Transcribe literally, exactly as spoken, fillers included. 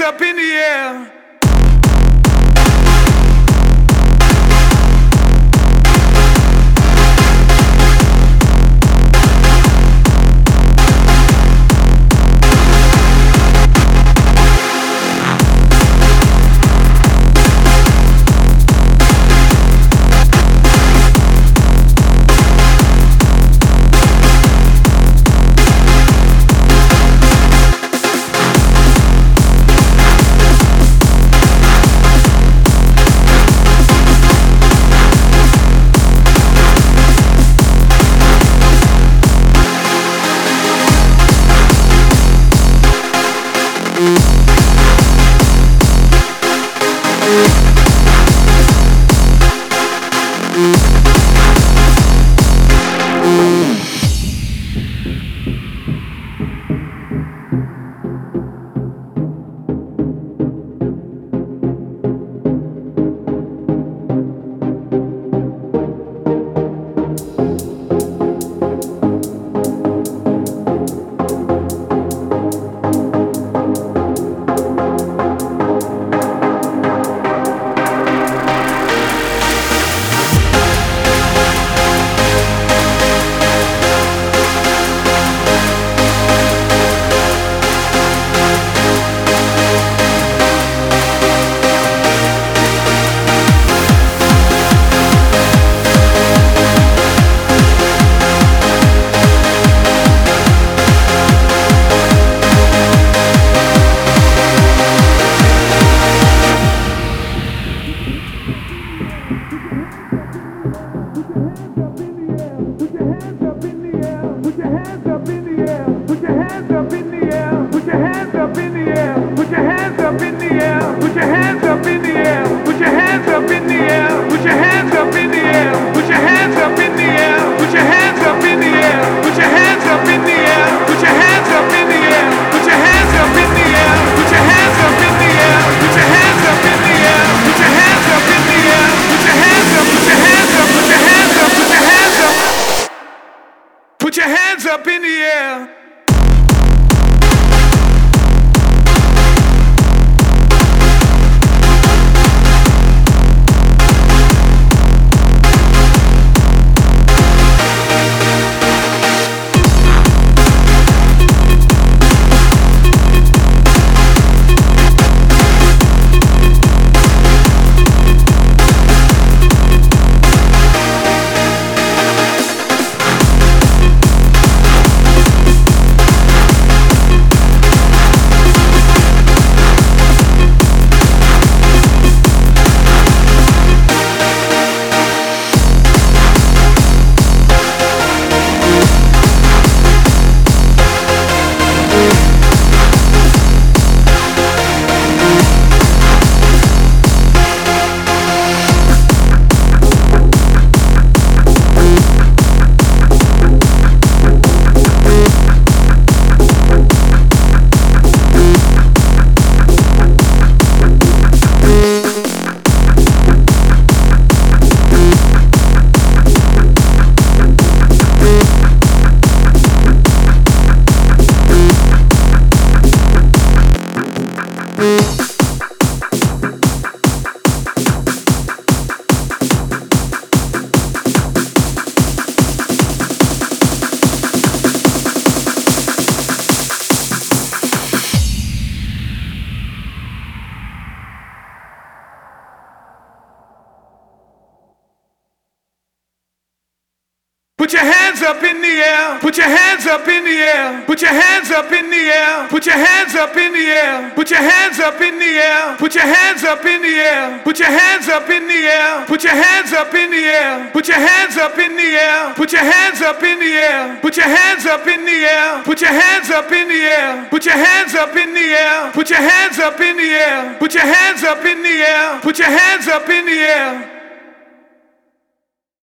up in the air. Put your hands up in the air. Put your hands up in the air. Put your hands up in the air. Put your hands up in the air. Put your hands up in the air. Put your hands up in the air. Put your hands up in the air. Put your hands up in the air. Put your hands up in the air. Put your hands up in the air. Put your hands up in the air. Put your hands up in the air. Put your hands up in the air. Put your hands up in the air. Put your hands up in the air. Put your hands up in the air. Put your hands up in the air.